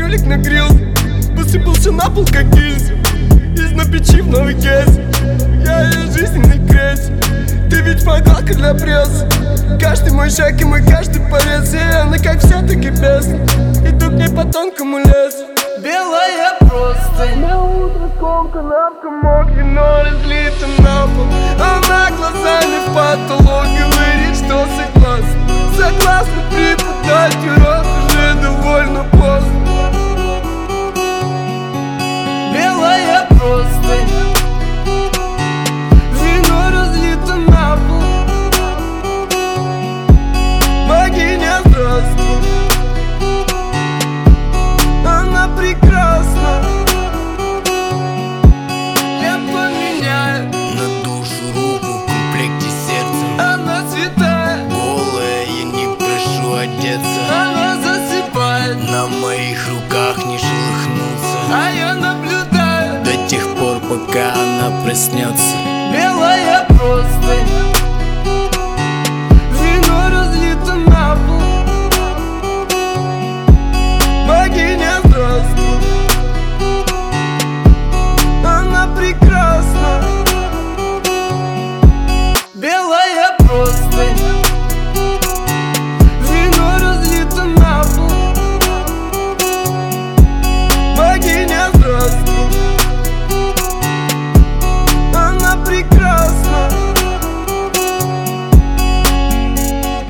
велик нагрелся, посыпался на пол, как гильза. Из-на печи в новой кейсе, я ее жизненный крейс. Ты ведь фоталка для прессы. Каждый мой шаг и мой каждый порез, и она как все-таки бесна. Иду к ней по тонкому лесу. Белая простынь, на утро скомкана в комок, вино разлито на пол. Она глазами в потолок говорит, что согласна. Согласна преподать урок, уже довольно поздно. Белая простынь, вино разлито на пол. Богиня, здравствуй, она прекрасна. Я поменяю на душу руку в комплекте сердца. Она святая, голая, я не прошу одеться. она засыпает, На моих руках не шелохнуться а я наблюдаю до тех пор, пока она проснется. белая простынь.